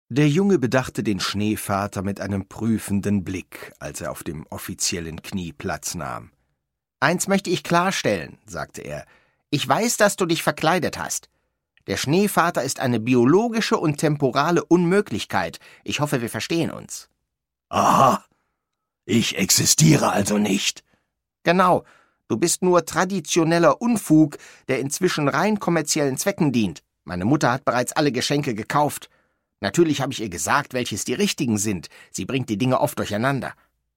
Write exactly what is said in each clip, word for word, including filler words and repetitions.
Der Junge bedachte den Schneevater mit einem prüfenden Blick, als er auf dem offiziellen Knie Platz nahm. »Eins möchte ich klarstellen«, sagte er. »Ich weiß, dass du dich verkleidet hast. Der Schneevater ist eine biologische und temporale Unmöglichkeit. Ich hoffe, wir verstehen uns.« »Aha, ich existiere also nicht.« »Genau, du bist nur traditioneller Unfug, der inzwischen rein kommerziellen Zwecken dient. Meine Mutter hat bereits alle Geschenke gekauft. Natürlich habe ich ihr gesagt, welches die richtigen sind. Sie bringt die Dinge oft durcheinander.«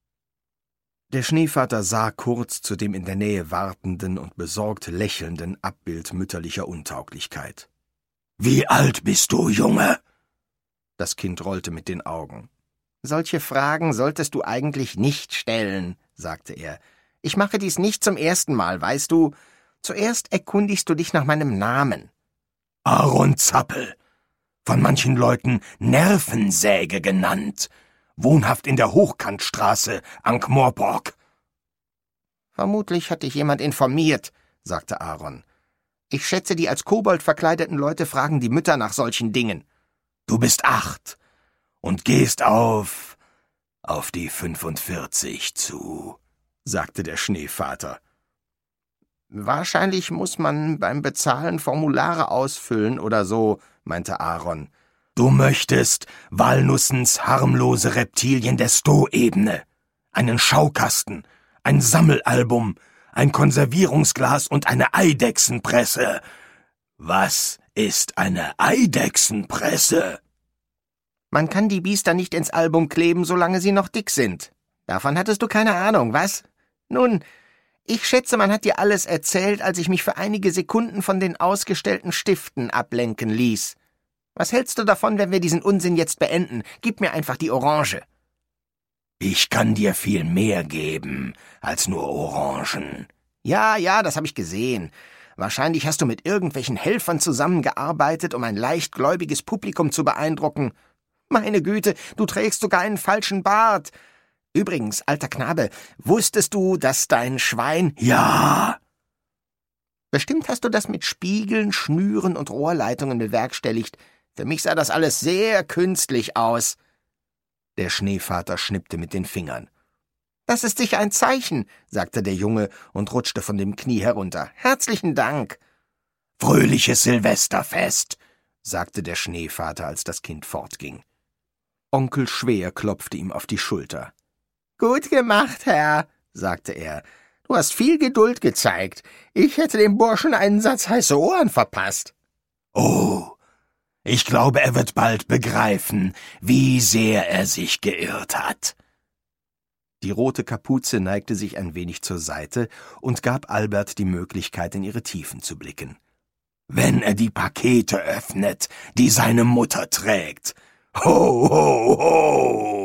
Der Schneevater sah kurz zu dem in der Nähe wartenden und besorgt lächelnden Abbild mütterlicher Untauglichkeit. »Wie alt bist du, Junge?« Das Kind rollte mit den Augen. »Solche Fragen solltest du eigentlich nicht stellen«, sagte er. »Ich mache dies nicht zum ersten Mal, weißt du. Zuerst erkundigst du dich nach meinem Namen.« »Aaron Zappel, von manchen Leuten Nervensäge genannt, wohnhaft in der Hochkantstraße, Ankh-Morpork.« »Vermutlich hat dich jemand informiert«, sagte Aaron. »Ich schätze, die als Kobold verkleideten Leute fragen die Mütter nach solchen Dingen.« »Du bist acht und gehst auf, auf die fünfundvierzig zu«, sagte der Schneevater. »Wahrscheinlich muss man beim Bezahlen Formulare ausfüllen oder so«, meinte Aaron. »Du möchtest Walnussens harmlose Reptilien der Sto-Ebene, einen Schaukasten, ein Sammelalbum, ein Konservierungsglas und eine Eidechsenpresse. Was ist eine Eidechsenpresse?« »Man kann die Biester nicht ins Album kleben, solange sie noch dick sind. Davon hattest du keine Ahnung, was? Nun, ich schätze, man hat dir alles erzählt, als ich mich für einige Sekunden von den ausgestellten Stiften ablenken ließ. Was hältst du davon, wenn wir diesen Unsinn jetzt beenden? Gib mir einfach die Orange.« »Ich kann dir viel mehr geben als nur Orangen.« »Ja, ja, das habe ich gesehen. Wahrscheinlich hast du mit irgendwelchen Helfern zusammengearbeitet, um ein leichtgläubiges Publikum zu beeindrucken. Meine Güte, du trägst sogar einen falschen Bart. Übrigens, alter Knabe, wusstest du, dass dein Schwein...« »Ja!« »Bestimmt hast du das mit Spiegeln, Schnüren und Rohrleitungen bewerkstelligt. Für mich sah das alles sehr künstlich aus.« Der Schneevater schnippte mit den Fingern. »Das ist sicher ein Zeichen«, sagte der Junge und rutschte von dem Knie herunter. »Herzlichen Dank.« »Fröhliches Silvesterfest«, sagte der Schneevater, als das Kind fortging. Onkel Schwer klopfte ihm auf die Schulter. »Gut gemacht, Herr«, sagte er. »Du hast viel Geduld gezeigt. Ich hätte dem Burschen einen Satz heiße Ohren verpasst.« »Oh, ich glaube, er wird bald begreifen, wie sehr er sich geirrt hat.« Die rote Kapuze neigte sich ein wenig zur Seite und gab Albert die Möglichkeit, in ihre Tiefen zu blicken. »Wenn er die Pakete öffnet, die seine Mutter trägt. Ho, ho, ho!«